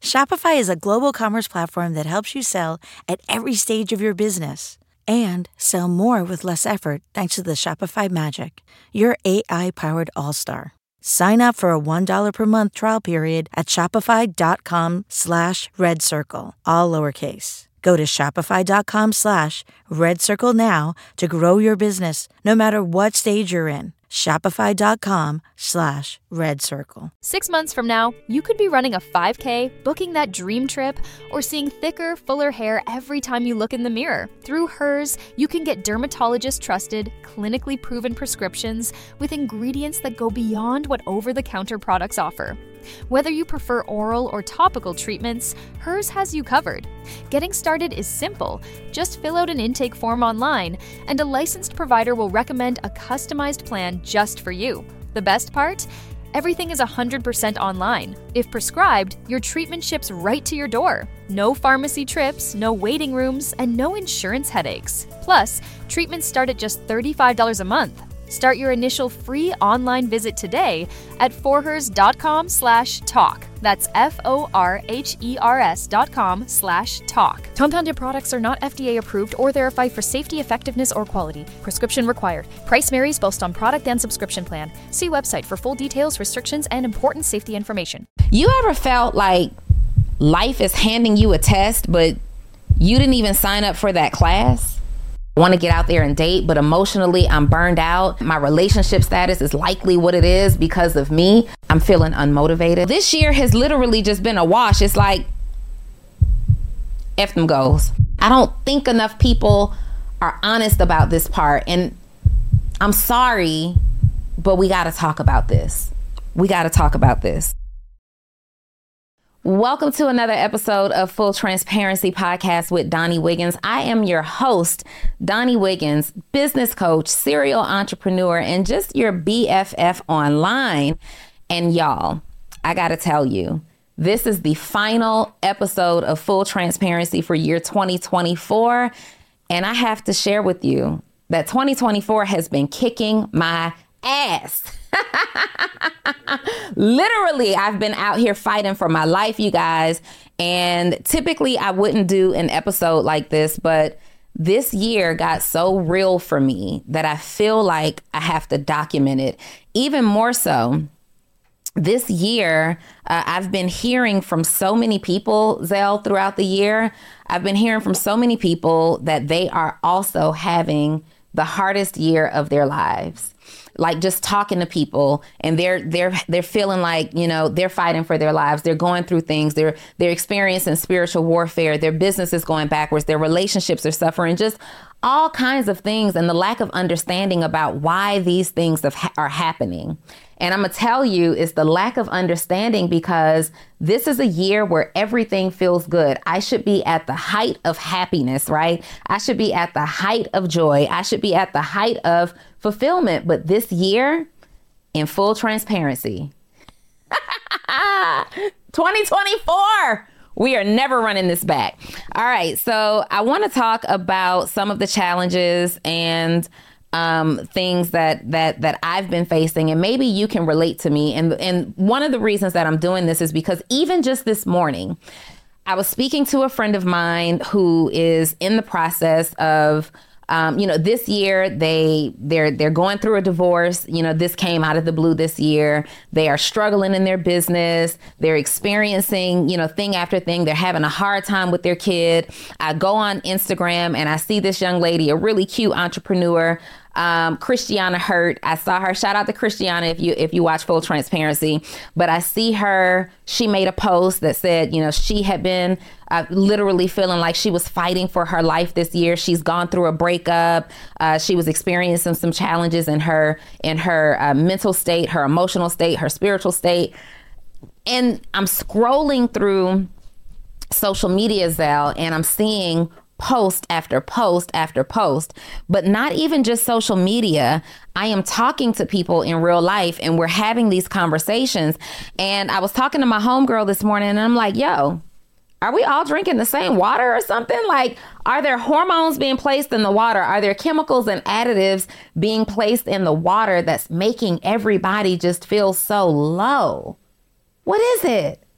Shopify is a global commerce platform that helps you sell at every stage of your business and sell more with less effort thanks to the Shopify Magic, your AI-powered all-star. Sign up for a $1 per month trial period at shopify.com/redcircle, all lowercase. Go to shopify.com/redcircle now to grow your business, no matter what stage you're in. Shopify.com/redcircle. 6 months from now, you could be running a 5K, booking that dream trip, or seeing thicker, fuller hair every time you look in the mirror. Through Hers, you can get dermatologist-trusted, clinically proven prescriptions with ingredients that go beyond what over-the-counter products offer. Whether you prefer oral or topical treatments, Hers has you covered. Getting started is simple. Just fill out an intake form online, and a licensed provider will recommend a customized plan just for you. The best part? Everything is 100% online. If prescribed, your treatment ships right to your door. No pharmacy trips, no waiting rooms, and no insurance headaches. Plus, treatments start at just $35 a month. Start your initial free online visit today at forhers.com/talk. That's FORHERS.com/talk. Compounded products are not FDA approved or verified for safety, effectiveness, or quality. Prescription required. Price varies based on product and subscription plan. See website for full details, restrictions, and important safety information. You ever felt like life is handing you a test, but you didn't even sign up for that class? I want to get out there and date, but emotionally I'm burned out. My relationship status is likely what it is because of me. I'm feeling unmotivated. This year has literally just been a wash. It's like, F them goals. I don't think enough people are honest about this part. And I'm sorry, but we got to talk about this. We got to talk about this. Welcome to another episode of Full Transparency Podcast with Donnie Wiggins. I am your host, Donnie Wiggins, business coach, serial entrepreneur, and just your BFF online. And y'all, I got to tell you, this is the final episode of Full Transparency for year 2024. And I have to share with you that 2024 has been kicking my ass. Literally, I've been out here fighting for my life, you guys. And typically I wouldn't do an episode like this, but this year got so real for me that I feel like I have to document it. Even more so, this year, I've been hearing from so many people, Zell, throughout the year. I've been hearing from so many people that they are also having the hardest year of their lives. Like just talking to people, and they're feeling like, you know, they're fighting for their lives. They're going through things. They're experiencing spiritual warfare. Their business is going backwards. Their relationships are suffering. Just all kinds of things, and the lack of understanding about why these things are happening. And I'm going to tell you, it's the lack of understanding, because this is a year where everything feels good. I should be at the height of happiness, right? I should be at the height of joy. I should be at the height of fulfillment. But this year, in full transparency, 2024, we are never running this back. All right. So I want to talk about some of the challenges and things that I've been facing, and maybe you can relate to me. And one of the reasons that I'm doing this is because even just this morning, I was speaking to a friend of mine who is in the process of, this year they're going through a divorce. This came out of the blue this year. They are struggling in their business. They're experiencing, thing after thing. They're having a hard time with their kid. I go on Instagram and I see this young lady, a really cute entrepreneur, Christiana Hurt. I saw her. Shout out to Christiana if you watch Full Transparency. But I see her. She made a post that said, she had been literally feeling like she was fighting for her life this year. She's gone through a breakup. She was experiencing some challenges in her mental state, her emotional state, her spiritual state. And I'm scrolling through social media, Zell, and I'm seeing post after post after post, but not even just social media. I am talking to people in real life, and we're having these conversations. And I was talking to my homegirl this morning, and I'm like, yo, are we all drinking the same water or something? Like, are there hormones being placed in the water? Are there chemicals and additives being placed in the water that's making everybody just feel so low? What is it?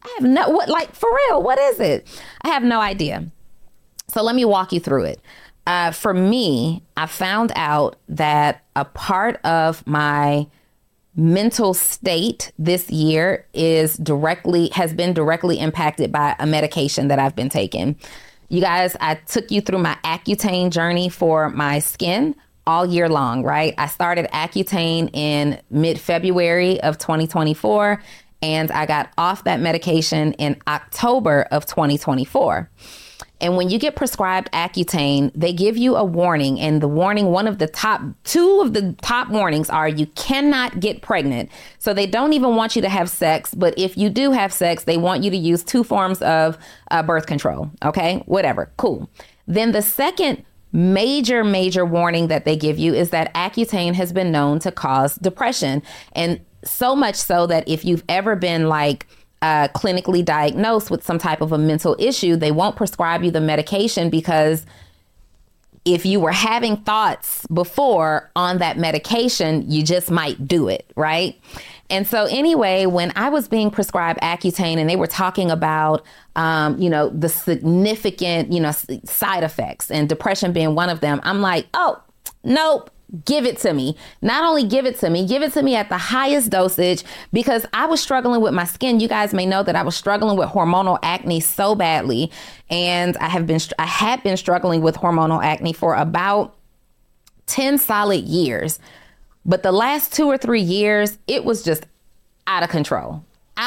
I have no, what, like, for real, what is it? I have no idea. So let me walk you through it. For me, I found out that a part of my mental state this year has been directly impacted by a medication that I've been taking. You guys, I took you through my Accutane journey for my skin all year long, right? I started Accutane in mid-February of 2024, and I got off that medication in October of 2024. And when you get prescribed Accutane, they give you a warning. And the warning, two of the top warnings are you cannot get pregnant. So they don't even want you to have sex. But if you do have sex, they want you to use 2 forms of birth control. OK, whatever. Cool. Then the second major warning that they give you is that Accutane has been known to cause depression. And so much so that if you've ever been clinically diagnosed with some type of a mental issue, they won't prescribe you the medication, because if you were having thoughts before on that medication, you just might do it, right? And so anyway, when I was being prescribed Accutane and they were talking about, the significant, side effects, and depression being one of them, I'm like, oh, nope. Give it to me. Not only give it to me at the highest dosage, because I was struggling with my skin. You guys may know that I was struggling with hormonal acne so badly. And I had been struggling with hormonal acne for about 10 solid years. But the last 2 or 3 years, it was just out of control.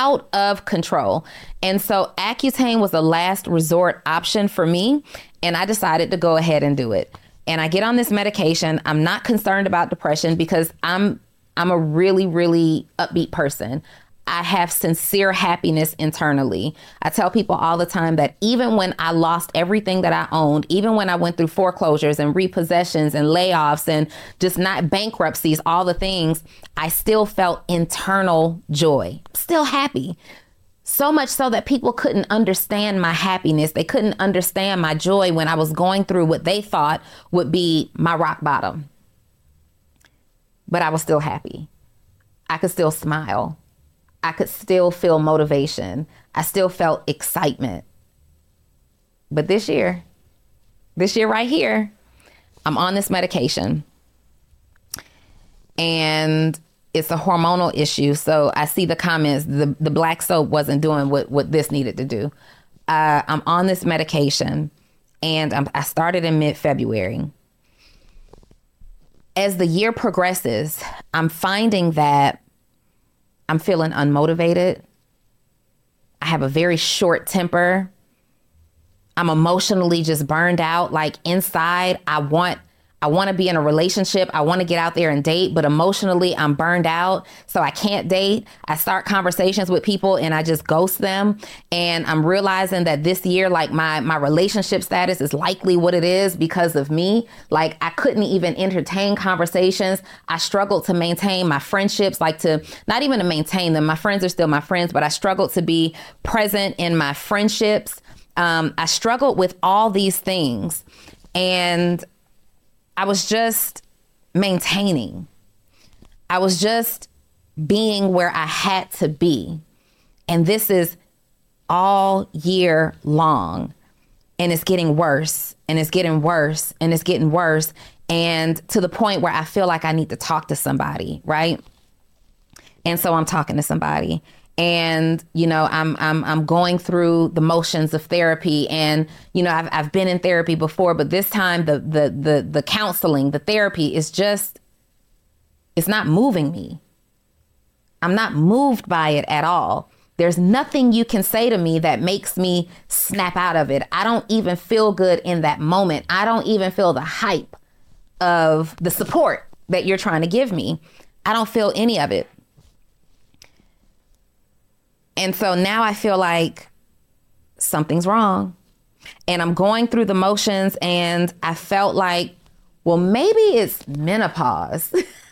And so Accutane was the last resort option for me. And I decided to go ahead and do it. And I get on this medication. I'm not concerned about depression because I'm a really, really upbeat person. I have sincere happiness internally. I tell people all the time that even when I lost everything that I owned, even when I went through foreclosures and repossessions and layoffs and just not bankruptcies, all the things, I still felt internal joy, still happy. So much so that people couldn't understand my happiness. They couldn't understand my joy when I was going through what they thought would be my rock bottom. But I was still happy. I could still smile. I could still feel motivation. I still felt excitement. But this year right here, I'm on this medication. And it's a hormonal issue. So I see the comments, the black soap wasn't doing what this needed to do. I'm on this medication, and I started in mid-February. As the year progresses, I'm finding that I'm feeling unmotivated. I have a very short temper. I'm emotionally just burned out. Like inside, I want to be in a relationship. I want to get out there and date, but emotionally I'm burned out. So I can't date. I start conversations with people and I just ghost them. And I'm realizing that this year, like my relationship status is likely what it is because of me. Like I couldn't even entertain conversations. I struggled to maintain my friendships, not even to maintain them. My friends are still my friends, but I struggled to be present in my friendships. I struggled with all these things, and I was just maintaining. I was just being where I had to be. And this is all year long. And it's getting worse, and it's getting worse, and it's getting worse. And to the point where I feel like I need to talk to somebody, right? And so I'm talking to somebody. And, I'm going through the motions of therapy, and, I've been in therapy before, but this time the counseling, the therapy is just, it's not moving me. I'm not moved by it at all. There's nothing you can say to me that makes me snap out of it. I don't even feel good in that moment. I don't even feel the hype of the support that you're trying to give me. I don't feel any of it. And so now I feel like something's wrong, and I'm going through the motions, and I felt like, well, maybe it's menopause.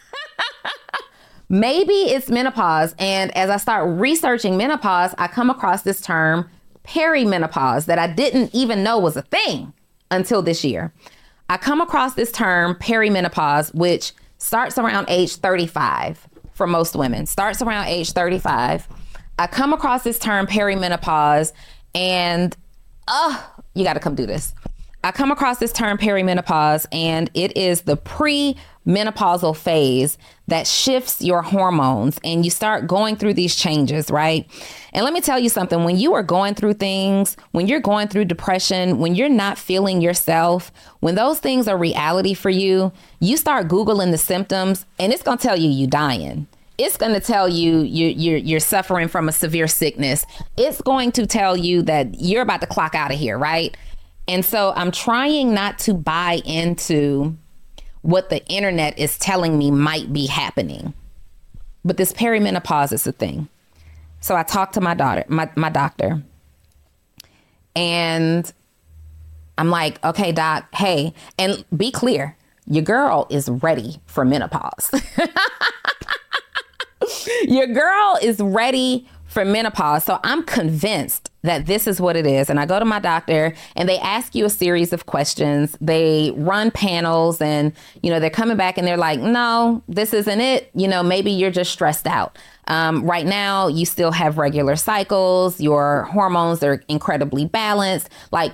Maybe it's menopause. And as I start researching menopause, I come across this term perimenopause that I didn't even know was a thing until this year. I come across this term perimenopause, which starts around age 35 for most women, starts around age 35. I come across this term perimenopause, and you got to come do this. I come across this term perimenopause, and it is the pre-menopausal phase that shifts your hormones, and you start going through these changes, right? And let me tell you something. When you are going through things, when you're going through depression, when you're not feeling yourself, when those things are reality for you, you start Googling the symptoms, and it's going to tell you you're dying. It's going to tell you you're suffering from a severe sickness. It's going to tell you that you're about to clock out of here, right? And so I'm trying not to buy into what the internet is telling me might be happening. But this perimenopause is a thing. So I talked to my doctor, and I'm like, okay, doc, hey, and be clear, your girl is ready for menopause. Your girl is ready for menopause. So I'm convinced that this is what it is. And I go to my doctor, and they ask you a series of questions. They run panels, and, they're coming back and they're like, no, this isn't it. Maybe you're just stressed out. Right now, you still have regular cycles. Your hormones are incredibly balanced. Like,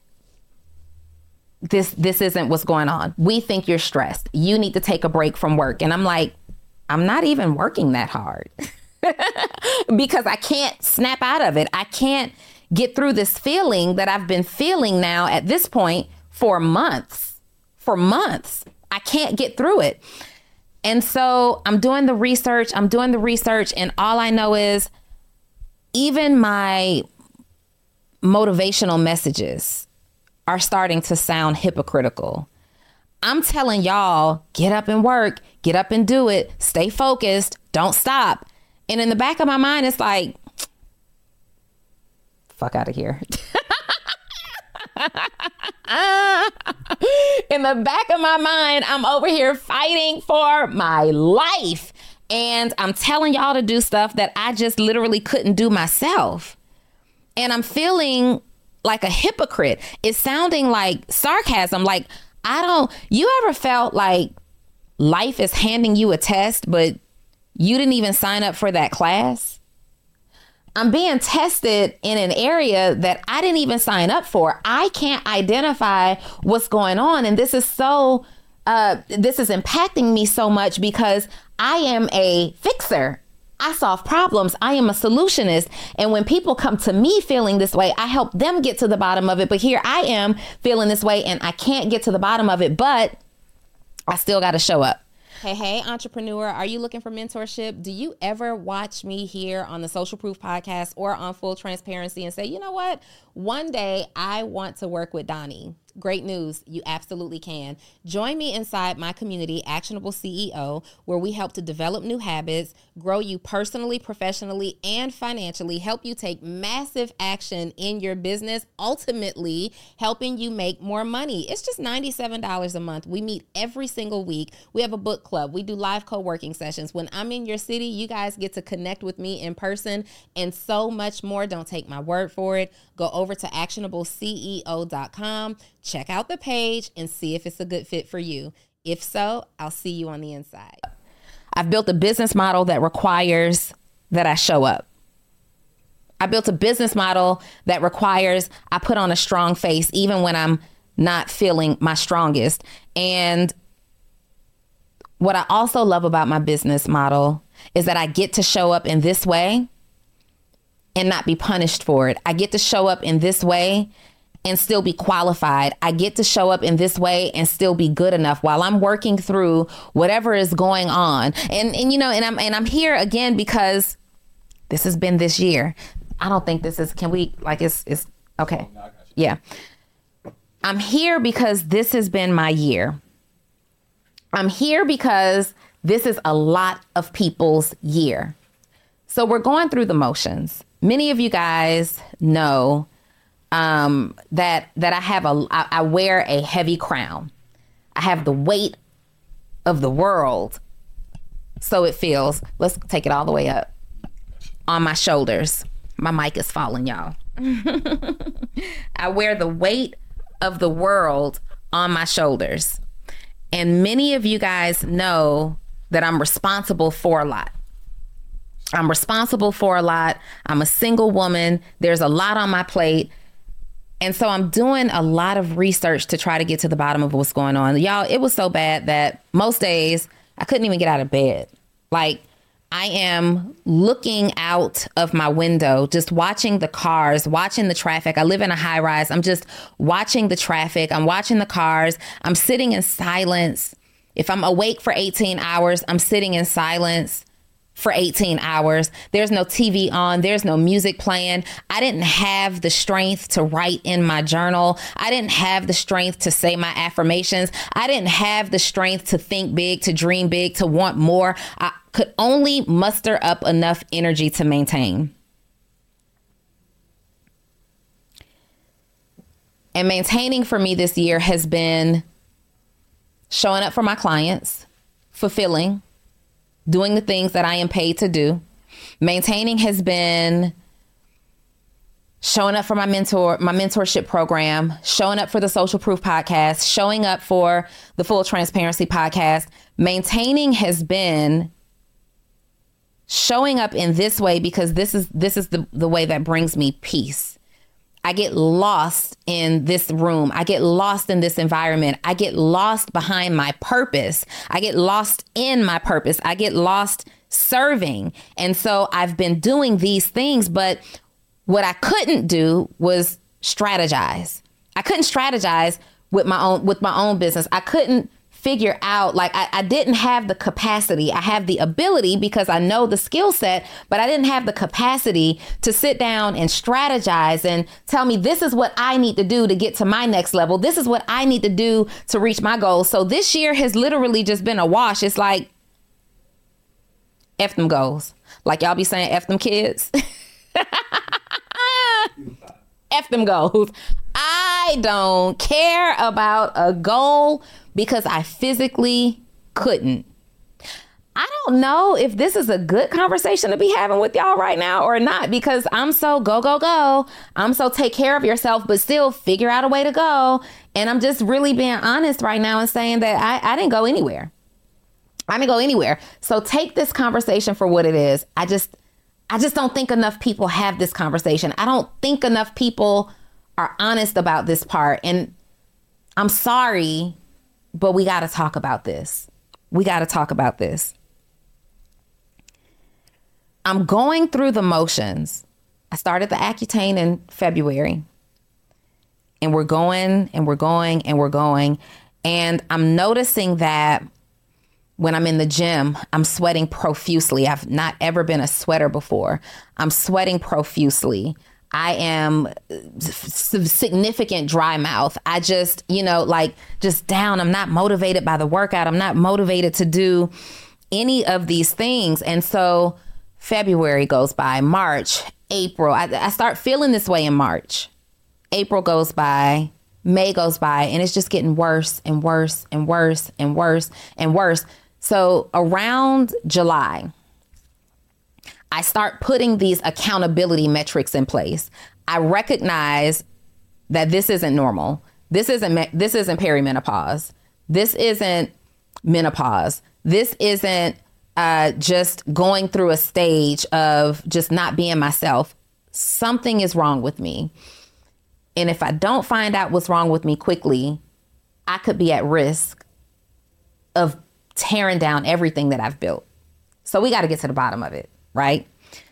this isn't what's going on. We think you're stressed. You need to take a break from work. And I'm like, I'm not even working that hard. Because I can't snap out of it. I can't get through this feeling that I've been feeling now at this point for months. I can't get through it. And so I'm doing the research. And all I know is even my motivational messages are starting to sound hypocritical. I'm telling y'all, get up and work, get up and do it, stay focused, don't stop. And in the back of my mind, it's like, fuck out of here. In the back of my mind, I'm over here fighting for my life. And I'm telling y'all to do stuff that I just literally couldn't do myself. And I'm feeling like a hypocrite. It's sounding like sarcasm. Like, you ever felt like life is handing you a test, but you didn't even sign up for that class? I'm being tested in an area that I didn't even sign up for. I can't identify what's going on. And this is impacting me so much because I am a fixer. I solve problems. I am a solutionist. And when people come to me feeling this way, I help them get to the bottom of it. But here I am feeling this way, and I can't get to the bottom of it, but I still got to show up. Hey, entrepreneur, are you looking for mentorship? Do you ever watch me here on the Social Proof podcast or on Full Transparency and say, you know what? One day I want to work with Donnie. Great news. You absolutely can. Join me inside my community, Actionable CEO, where we help to develop new habits, grow you personally, professionally, and financially, help you take massive action in your business, ultimately helping you make more money. It's just $97 a month. We meet every single week. We have a book club. We do live co-working sessions. When I'm in your city, you guys get to connect with me in person and so much more. Don't take my word for it. Go over to actionableceo.com. Check out the page and see if it's a good fit for you. If so, I'll see you on the inside. I've built a business model that requires that I show up. I built a business model that requires I put on a strong face even when I'm not feeling my strongest. And what I also love about my business model is that I get to show up in this way and not be punished for it. I get to show up in this way and still be qualified. I get to show up in this way and still be good enough while I'm working through whatever is going on. And I'm here again because this has been this year. I don't think this is, it's okay. Yeah. I'm here because this has been my year. I'm here because this is a lot of people's year. So we're going through the motions. Many of you guys know that I wear a heavy crown. I have the weight of the world. So it feels, let's take it all the way up, on my shoulders. My mic is falling, y'all. I wear the weight of the world on my shoulders. And many of you guys know that I'm responsible for a lot. I'm responsible for a lot. I'm a single woman. There's a lot on my plate. And so I'm doing a lot of research to try to get to the bottom of what's going on. Y'all, it was so bad that most days I couldn't even get out of bed. Like, I am looking out of my window, just watching the cars, watching the traffic. I live in a high rise. I'm just watching the traffic. I'm watching the cars. I'm sitting in silence. If I'm awake for 18 hours, I'm sitting in silence for 18 hours. There's no TV on. There's no music playing. I didn't have the strength to write in my journal. I didn't have the strength to say my affirmations. I didn't have the strength to think big, to dream big, to want more. I could only muster up enough energy to maintain. And maintaining for me this year has been showing up for my clients, fulfilling, doing the things that I am paid to do. Maintaining has been showing up for my mentorship program, showing up for the Social Proof podcast, showing up for the Full Transparency podcast. Maintaining has been showing up in this way because this is the way that brings me peace. I get lost in this room. I get lost in this environment. I get lost behind my purpose. I get lost in my purpose. I get lost serving. And so I've been doing these things, but what I couldn't do was strategize. I couldn't strategize with my own business. I couldn't figure out, like, I didn't have the capacity. I have the ability because I know the skill set, but I didn't have the capacity to sit down and strategize and tell me this is what I need to do to get to my next level. This is what I need to do to reach my goals. So this year has literally just been a wash. It's like, F them goals. Like y'all be saying, F them kids. F them goals. I don't care about a goal because I physically couldn't. I don't know if this is a good conversation to be having with y'all right now or not, because I'm so go, go, go. I'm so take care of yourself, but still figure out a way to go. And I'm just really being honest right now and saying that I didn't go anywhere. I didn't go anywhere. So take this conversation for what it is. I just don't think enough people have this conversation. I don't think enough people are honest about this part. And I'm sorry, but we got to talk about this. We got to talk about this. I'm going through the motions. I started the Accutane in February. And we're going and we're going and we're going. And I'm noticing that when I'm in the gym, I'm sweating profusely. I've not ever been a sweater before. I'm sweating profusely. I am significant dry mouth. I just, just down. I'm not motivated by the workout. I'm not motivated to do any of these things. And so February goes by, March, April. I start feeling this way in March. April goes by, May goes by, and it's just getting worse and worse and worse and worse and worse. So around July, I start putting these accountability metrics in place. I recognize that this isn't normal. This isn't perimenopause. This isn't menopause. This isn't just going through a stage of just not being myself. Something is wrong with me. And if I don't find out what's wrong with me quickly, I could be at risk of tearing down everything that I've built. So we got to get to the bottom of it, right?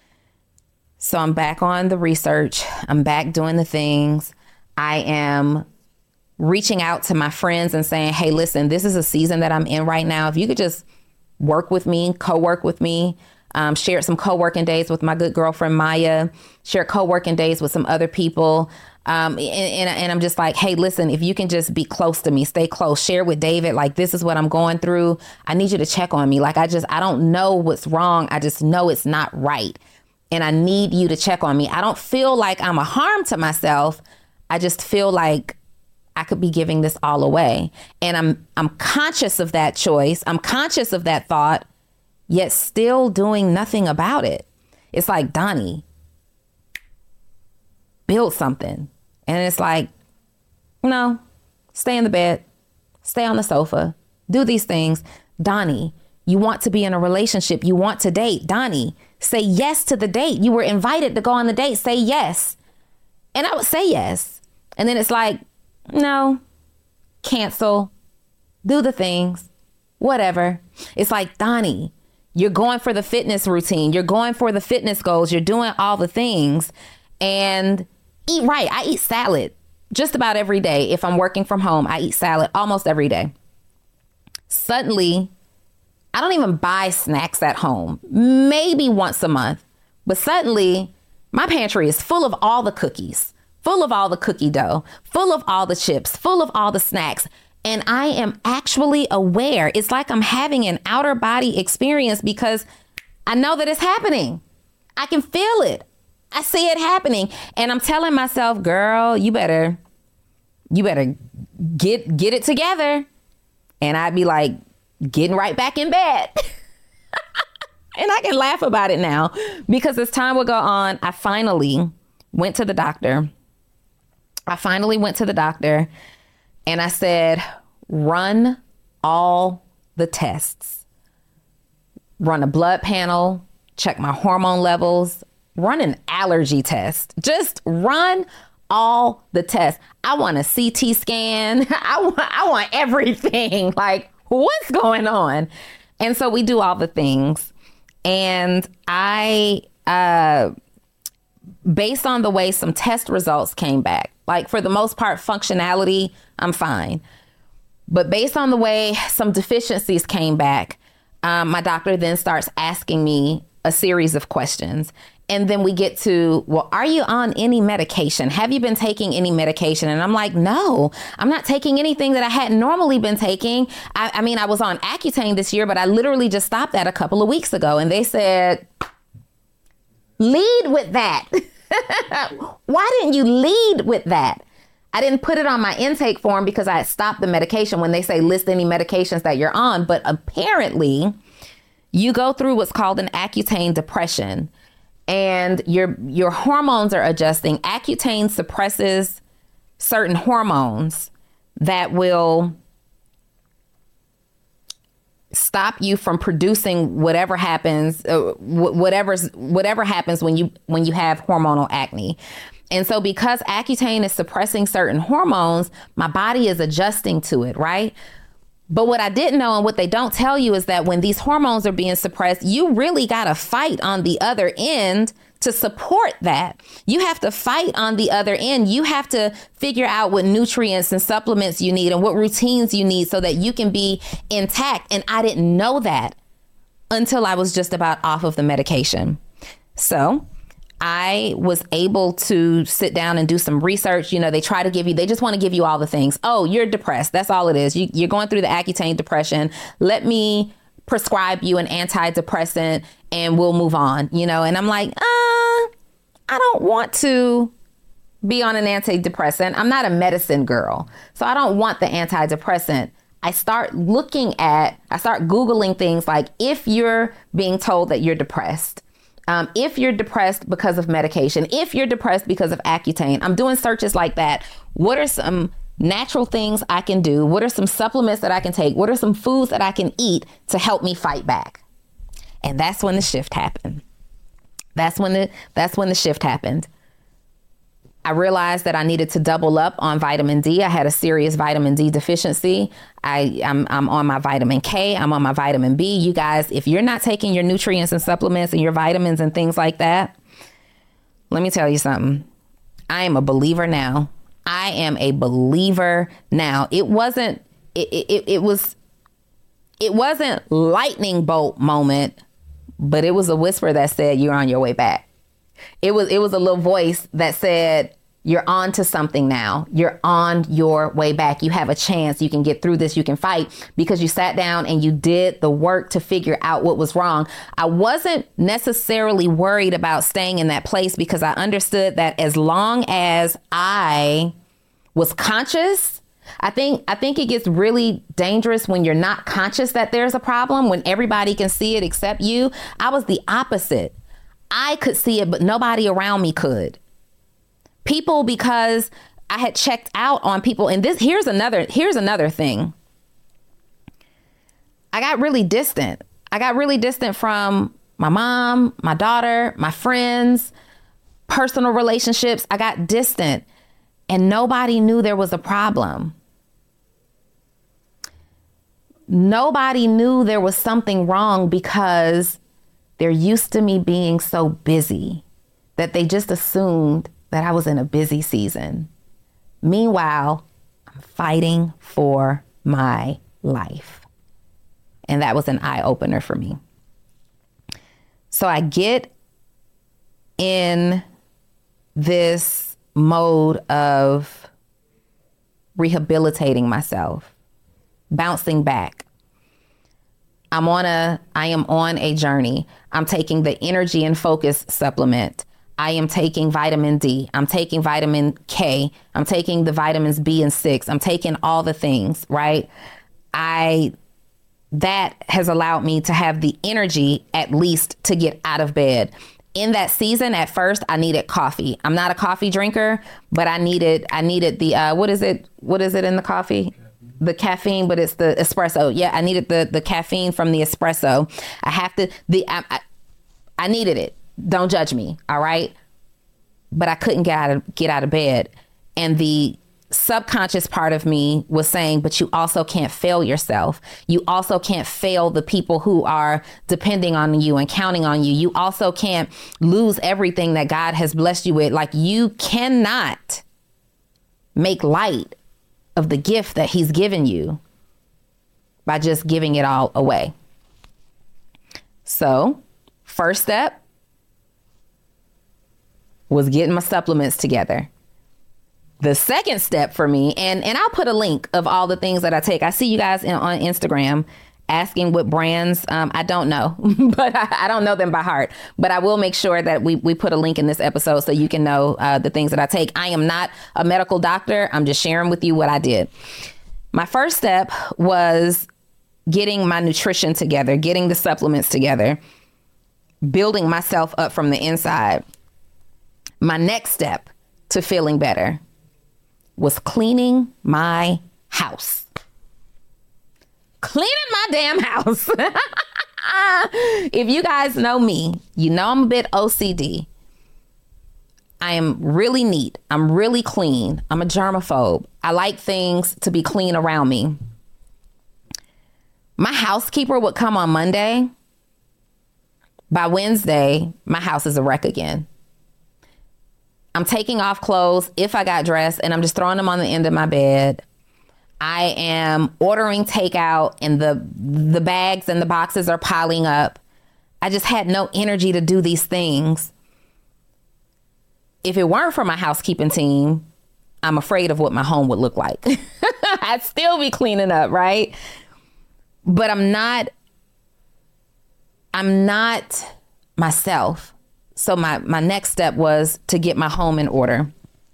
So I'm back on the research. I'm back doing the things. I am reaching out to my friends and saying, hey, listen, this is a season that I'm in right now. If you could just work with me, co-work with me, shared some co-working days with my good girlfriend, Maya, shared co-working days with some other people. And I'm just like, hey, listen, if you can just be close to me, stay close, share with David, like, this is what I'm going through. I need you to check on me. Like, I don't know what's wrong. I just know it's not right. And I need you to check on me. I don't feel like I'm a harm to myself. I just feel like I could be giving this all away. And I'm conscious of that choice. I'm conscious of that thought, yet still doing nothing about it. It's like, Donnie, build something. And it's like, no, stay in the bed, stay on the sofa, do these things. Donnie, You want to be in a relationship. You want to date. Donnie, say yes to the date. You were invited to go on the date. Say yes. And I would say yes. And then it's like, no, cancel, do the things, whatever. It's like, Donnie, you're going for the fitness routine. You're going for the fitness goals. You're doing all the things and eat right. I eat salad just about every day. If I'm working from home, I eat salad almost every day. Suddenly, I don't even buy snacks at home, maybe once a month. But suddenly, my pantry is full of all the cookies, full of all the cookie dough, full of all the chips, full of all the snacks. And I am actually aware. It's like I'm having an outer body experience because I know that it's happening. I can feel it. I see it happening. And I'm telling myself, girl, you better get it together. And I'd be like, getting right back in bed. And I can laugh about it now because as time would go on, I finally went to the doctor. And I said, run all the tests. Run a blood panel, check my hormone levels, run an allergy test. Just run all the tests. I want a CT scan. I want everything. Like, what's going on? And so we do all the things. And I, based on the way some test results came back, like for the most part, functionality, I'm fine. But based on the way some deficiencies came back, my doctor then starts asking me a series of questions. And then we get to, well, are you on any medication? Have you been taking any medication? And I'm like, no, I'm not taking anything that I hadn't normally been taking. I mean, I was on Accutane this year, but I literally just stopped that a couple of weeks ago. And they said, lead with that. Why didn't you lead with that? I didn't put it on my intake form because I had stopped the medication when they say list any medications that you're on. But apparently you go through what's called an Accutane depression. And your hormones are adjusting. Accutane suppresses certain hormones that will stop you from producing whatever happens, whatever happens when you have hormonal acne. And so because Accutane is suppressing certain hormones, my body is adjusting to it, right? But what I didn't know and what they don't tell you is that when these hormones are being suppressed, you really got to fight on the other end to support that. You have to fight on the other end. You have to figure out what nutrients and supplements you need and what routines you need so that you can be intact. And I didn't know that until I was just about off of the medication. So I was able to sit down and do some research. You know, they just want to give you all the things. Oh, you're depressed. That's all it is. You're going through the Accutane depression. Let me prescribe you an antidepressant and we'll move on, you know? And I'm like, I don't want to be on an antidepressant. I'm not a medicine girl, so I don't want the antidepressant. I start Googling things like if you're being told that you're depressed, if you're depressed because of medication, if you're depressed because of Accutane. I'm doing searches like that. What are some natural things I can do? What are some supplements that I can take? What are some foods that I can eat to help me fight back? And that's when the shift happened. That's when the shift happened. I realized that I needed to double up on vitamin D. I had a serious vitamin D deficiency. I'm on my vitamin K. I'm on my vitamin B. You guys, if you're not taking your nutrients and supplements and your vitamins and things like that, let me tell you something. I am a believer now. It wasn't lightning bolt moment, but it was a whisper that said, you're on your way back. It was a little voice that said, you're on to something now. You're on your way back. You have a chance. You can get through this. You can fight because you sat down and you did the work to figure out what was wrong. I wasn't necessarily worried about staying in that place because I understood that as long as I was conscious, I think it gets really dangerous when you're not conscious that there's a problem, when everybody can see it except you. I was the opposite. I could see it, but nobody around me could. People, because I had checked out on people. And here's another thing. I got really distant. I got really distant from my mom, my daughter, my friends, personal relationships. I got distant and nobody knew there was a problem. Nobody knew there was something wrong because they're used to me being so busy that they just assumed that I was in a busy season. Meanwhile, I'm fighting for my life. And that was an eye-opener for me. So I get in this mode of rehabilitating myself, bouncing back. I am on a journey. I'm taking the energy and focus supplement. I am taking vitamin D. I'm taking vitamin K. I'm taking the vitamins B and 6. I'm taking all the things, right? That has allowed me to have the energy at least to get out of bed. In that season, at first, I needed coffee. I'm not a coffee drinker, but I needed the, what is it in the coffee? The caffeine, but it's the espresso. Yeah, I needed the caffeine from the espresso. I needed it. Don't judge me, all right? But I couldn't get out of bed. And the subconscious part of me was saying, but you also can't fail yourself. You also can't fail the people who are depending on you and counting on you. You also can't lose everything that God has blessed you with. Like, you cannot make light of the gift that he's given you by just giving it all away. So, first step was getting my supplements together. The second step for me, and I'll put a link of all the things that I take. I see you guys on Instagram asking what brands. I don't know, but I don't know them by heart. But I will make sure that we put a link in this episode so you can know the things that I take. I am not a medical doctor. I'm just sharing with you what I did. My first step was getting my nutrition together, getting the supplements together, building myself up from the inside. My next step to feeling better was cleaning my house. Cleaning my damn house. If you guys know me, you know I'm a bit OCD. I am really neat. I'm really clean. I'm a germaphobe. I like things to be clean around me. My housekeeper would come on Monday. By Wednesday, my house is a wreck again. I'm taking off clothes if I got dressed and I'm just throwing them on the end of my bed. I am ordering takeout and the bags and the boxes are piling up. I just had no energy to do these things. If it weren't for my housekeeping team, I'm afraid of what my home would look like. I'd still be cleaning up, right? But I'm not myself. So my next step was to get my home in order.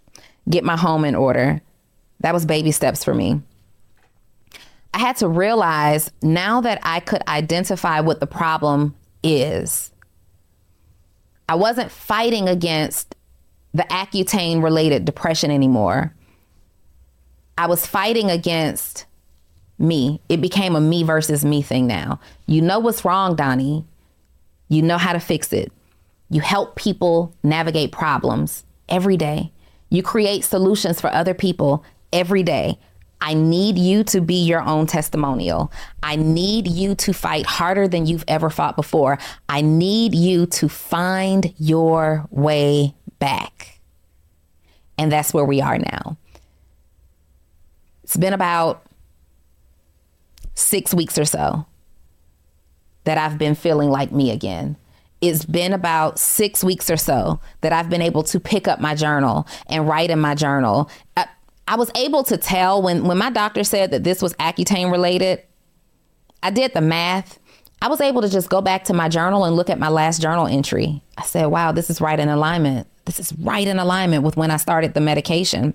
That was baby steps for me. I had to realize now that I could identify what the problem is, I wasn't fighting against the Accutane related depression anymore. I was fighting against me. It became a me versus me thing now. You know what's wrong, Donnie. You know how to fix it. You help people navigate problems every day. You create solutions for other people every day. I need you to be your own testimonial. I need you to fight harder than you've ever fought before. I need you to find your way back. And that's where we are now. It's been about 6 weeks or so that I've been feeling like me again. It's been about 6 weeks or so that I've been able to pick up my journal and write in my journal. I was able to tell when my doctor said that this was Accutane related. I did the math. I was able to just go back to my journal and look at my last journal entry. I said, wow, this is right in alignment. This is right in alignment with when I started the medication.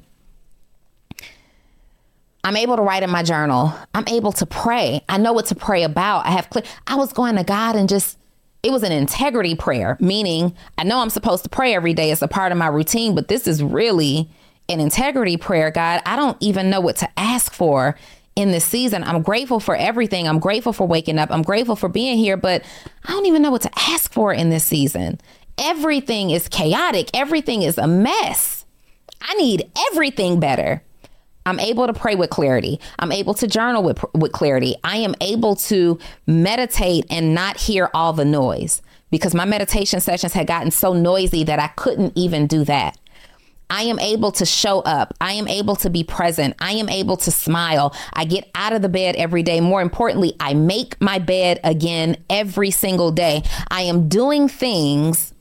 I'm able to write in my journal. I'm able to pray. I know what to pray about. I was going to God and it was an integrity prayer, meaning I know I'm supposed to pray every day. It's a part of my routine, but this is really an integrity prayer. God, I don't even know what to ask for in this season. I'm grateful for everything. I'm grateful for waking up. I'm grateful for being here, but I don't even know what to ask for in this season. Everything is chaotic. Everything is a mess. I need everything better. I'm able to pray with clarity. I'm able to journal with clarity. I am able to meditate and not hear all the noise, because my meditation sessions had gotten so noisy that I couldn't even do that. I am able to show up. I am able to be present. I am able to smile. I get out of the bed every day. More importantly, I make my bed again every single day. I am doing things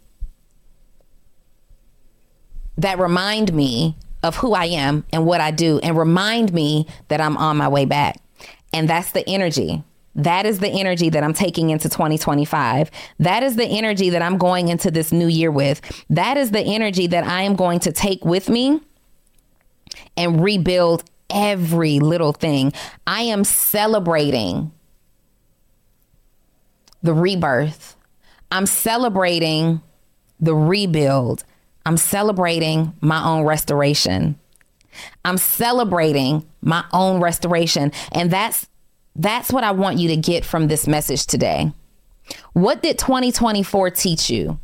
that remind me of who I am and what I do, and remind me that I'm on my way back. And that's the energy. That is the energy that I'm taking into 2025. That is the energy that I'm going into this new year with. That is the energy that I am going to take with me and rebuild every little thing. I am celebrating the rebirth. I'm celebrating the rebuild. I'm celebrating my own restoration. I'm celebrating my own restoration. And that's what I want you to get from this message today. What did 2024 teach you?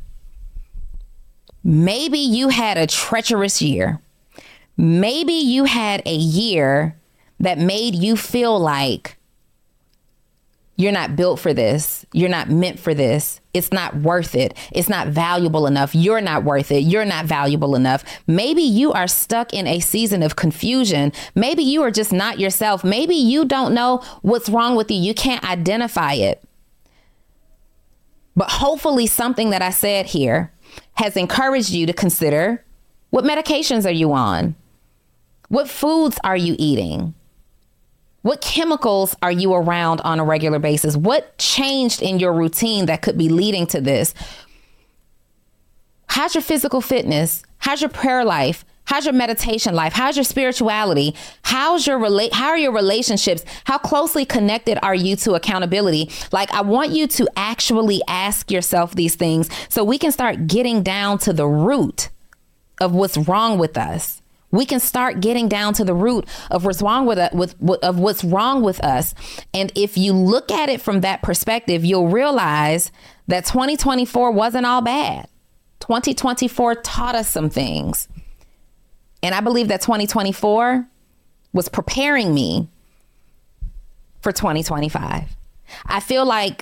Maybe you had a treacherous year. Maybe you had a year that made you feel like you're not built for this. You're not meant for this. It's not worth it. It's not valuable enough. You're not worth it. You're not valuable enough. Maybe you are stuck in a season of confusion. Maybe you are just not yourself. Maybe you don't know what's wrong with you. You can't identify it. But hopefully something that I said here has encouraged you to consider, what medications are you on? What foods are you eating? What chemicals are you around on a regular basis? What changed in your routine that could be leading to this? How's your physical fitness? How's your prayer life? How's your meditation life? How's your spirituality? How are your relationships? How closely connected are you to accountability? Like, I want you to actually ask yourself these things so we can start getting down to the root of what's wrong with us. We can start getting down to the root of what's wrong with us. And if you look at it from that perspective, you'll realize that 2024 wasn't all bad. 2024 taught us some things. And I believe that 2024 was preparing me for 2025. I feel like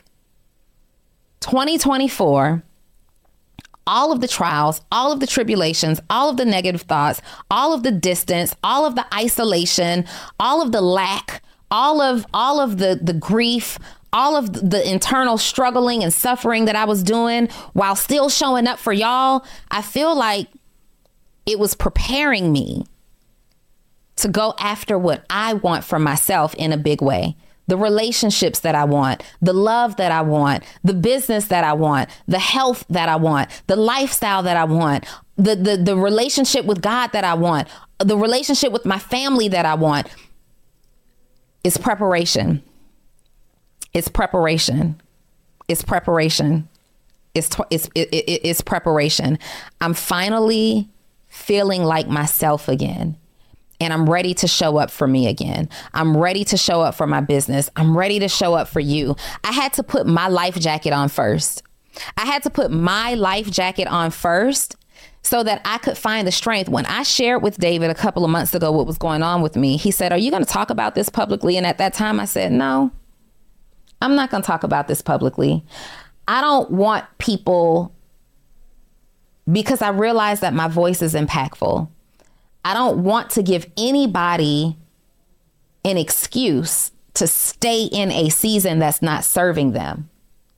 2024, all of the trials, all of the tribulations, all of the negative thoughts, all of the distance, all of the isolation, all of the lack, all of the grief, all of the internal struggling and suffering that I was doing while still showing up for y'all, I feel like it was preparing me to go after what I want for myself in a big way. The relationships that I want, the love that I want, the business that I want, the health that I want, the lifestyle that I want, the relationship with God that I want, the relationship with my family that I want. It's preparation. It's preparation. It's preparation. It's preparation. I'm finally feeling like myself again. And I'm ready to show up for me again. I'm ready to show up for my business. I'm ready to show up for you. I had to put my life jacket on first. I had to put my life jacket on first so that I could find the strength. When I shared with David a couple of months ago what was going on with me, he said, "Are you going to talk about this publicly?" And at that time I said, "No, I'm not going to talk about this publicly. I don't want people," because I realized that my voice is impactful. I don't want to give anybody an excuse to stay in a season that's not serving them.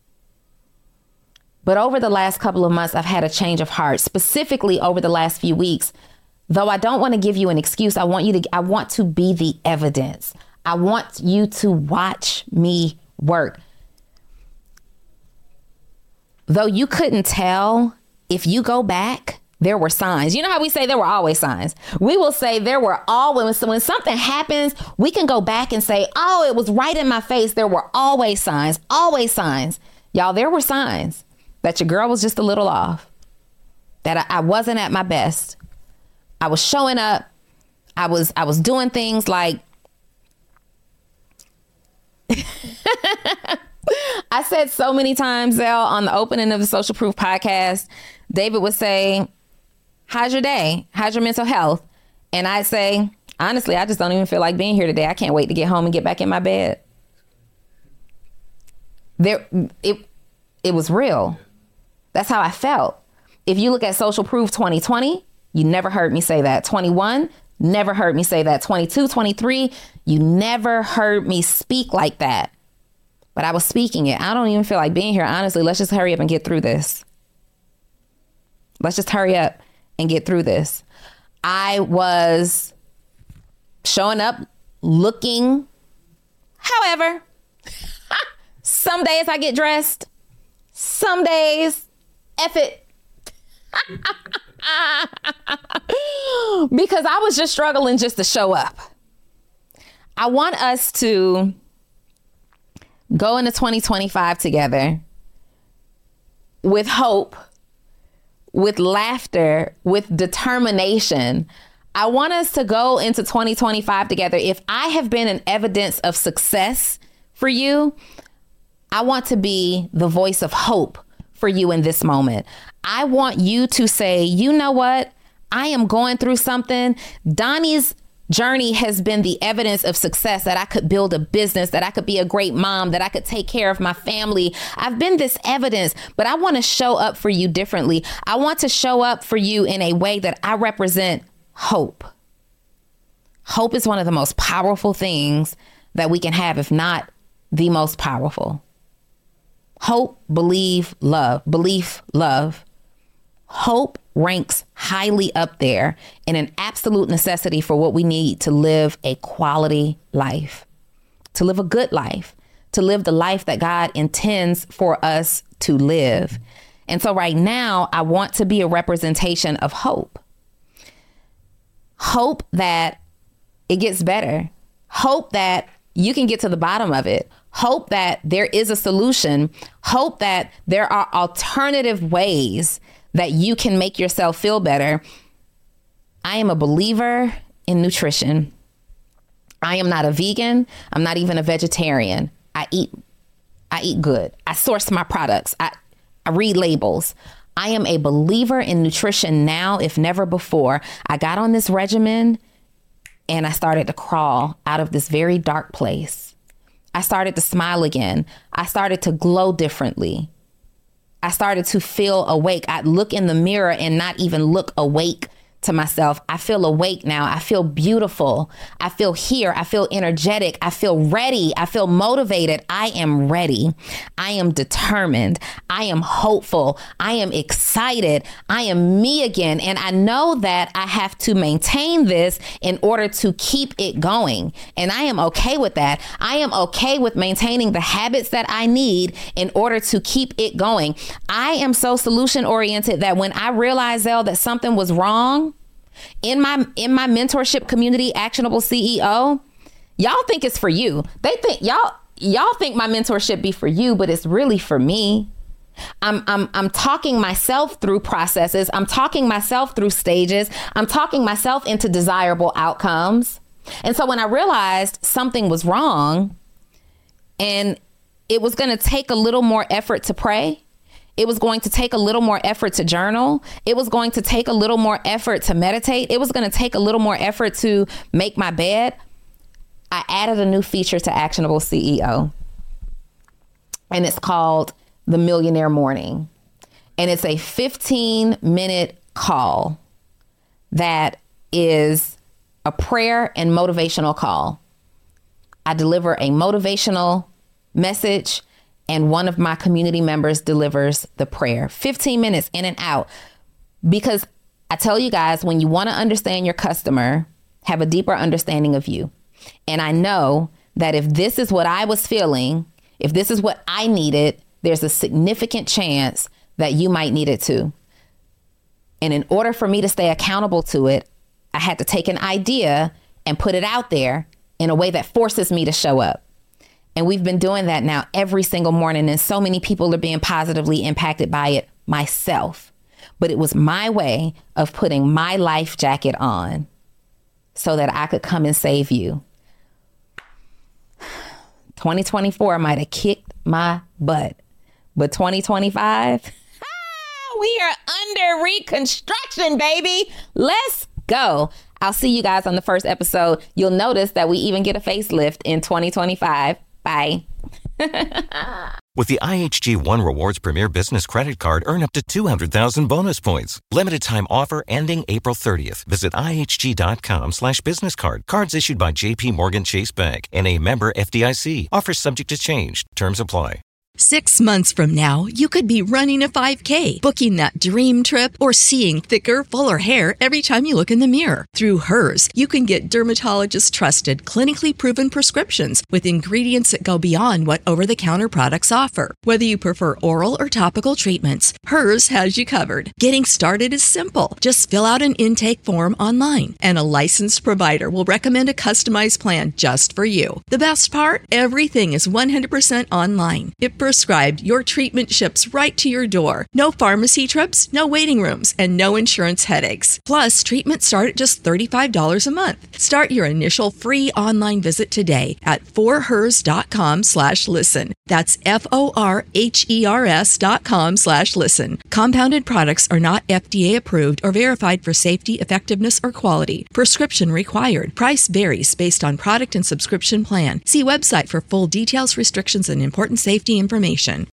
But over the last couple of months, I've had a change of heart, specifically over the last few weeks. Though I don't want to give you an excuse, I want to be the evidence. I want you to watch me work. Though you couldn't tell, if you go back, there were signs. You know how we say there were always signs? We will say there were always, when something happens, we can go back and say, oh, it was right in my face. There were always signs, always signs. Y'all, there were signs that your girl was just a little off, that I wasn't at my best. I was showing up. I was doing things like I said so many times, Zell, on the opening of the Social Proof podcast, David would say, how's your day? How's your mental health? And I'd say, honestly, I just don't even feel like being here today. I can't wait to get home and get back in my bed. It was real. That's how I felt. If you look at Social Proof 2020, you never heard me say that. 21, never heard me say that. 22, 23, you never heard me speak like that. But I was speaking it. I don't even feel like being here. Honestly, let's just hurry up and get through this. Let's just hurry up and get through this. I was showing up, looking. However, some days I get dressed. Some days, F it. Because I was just struggling just to show up. I want us to go into 2025 together with hope, with laughter, with determination. I want us to go into 2025 together. If I have been an evidence of success for you, I want to be the voice of hope for you in this moment. I want you to say, you know what? I am going through something. Donnie's journey has been the evidence of success, that I could build a business, that I could be a great mom, that I could take care of my family. I've been this evidence, but I want to show up for you differently. I want to show up for you in a way that I represent hope. Hope is one of the most powerful things that we can have, if not the most powerful. Hope, believe, love. Belief, love. Hope ranks highly up there in an absolute necessity for what we need to live a quality life, to live a good life, to live the life that God intends for us to live. And so right now, I want to be a representation of hope. Hope that it gets better. Hope that you can get to the bottom of it. Hope that there is a solution. Hope that there are alternative ways that you can make yourself feel better. I am a believer in nutrition. I am not a vegan. I'm not even a vegetarian. I eat good. I source my products. I read labels. I am a believer in nutrition now, if never before. I got on this regimen and I started to crawl out of this very dark place. I started to smile again. I started to glow differently. I started to feel awake. I'd look in the mirror and not even look awake to myself. I feel awake now. I feel beautiful. I feel here. I feel energetic. I feel ready. I feel motivated. I am ready. I am determined. I am hopeful. I am excited. I am me again. And I know that I have to maintain this in order to keep it going. And I am okay with that. I am okay with maintaining the habits that I need in order to keep it going. I am so solution oriented that when I realized, Zell, that something was wrong, in my mentorship community, Actionable CEO, y'all think it's for you. They think y'all think my mentorship be for you, but it's really for me. I'm talking myself through processes. I'm talking myself through stages. I'm talking myself into desirable outcomes. And so when I realized something was wrong and it was going to take a little more effort to pray, it was going to take a little more effort to journal. It was going to take a little more effort to meditate. It was going to take a little more effort to make my bed. I added a new feature to Actionable CEO, and it's called the Millionaire Morning. And it's a 15-minute call that is a prayer and motivational call. I deliver a motivational message, and one of my community members delivers the prayer. 15 minutes in and out. Because I tell you guys, when you want to understand your customer, have a deeper understanding of you. And I know that if this is what I was feeling, if this is what I needed, there's a significant chance that you might need it too. And in order for me to stay accountable to it, I had to take an idea and put it out there in a way that forces me to show up. And we've been doing that now every single morning. And so many people are being positively impacted by it, myself. But it was my way of putting my life jacket on so that I could come and save you. 2024 might have kicked my butt, but 2025, we are under reconstruction, baby. Let's go. I'll see you guys on the first episode. You'll notice that we even get a facelift in 2025. Bye. With the IHG One Rewards Premier Business Credit Card, earn up to 200,000 bonus points. Limited time offer ending April 30th. Visit ihg.com/businesscard. Cards issued by JP Morgan Chase Bank, N.A. member FDIC. Offers subject to change. Terms apply. 6 months from now, you could be running a 5K, booking that dream trip, or seeing thicker, fuller hair every time you look in the mirror. Through Hers, you can get dermatologist-trusted, clinically proven prescriptions with ingredients that go beyond what over-the-counter products offer. Whether you prefer oral or topical treatments, Hers has you covered. Getting started is simple. Just fill out an intake form online, and a licensed provider will recommend a customized plan just for you. The best part? Everything is 100% online. If prescribed, your treatment ships right to your door. No pharmacy trips, no waiting rooms, and no insurance headaches. Plus, treatments start at just $35 a month. Start your initial free online visit today at forhers.com/listen. That's FORHERS.com/listen. Compounded products are not FDA approved or verified for safety, effectiveness, or quality. Prescription required. Price varies based on product and subscription plan. See website for full details, restrictions, and important safety information.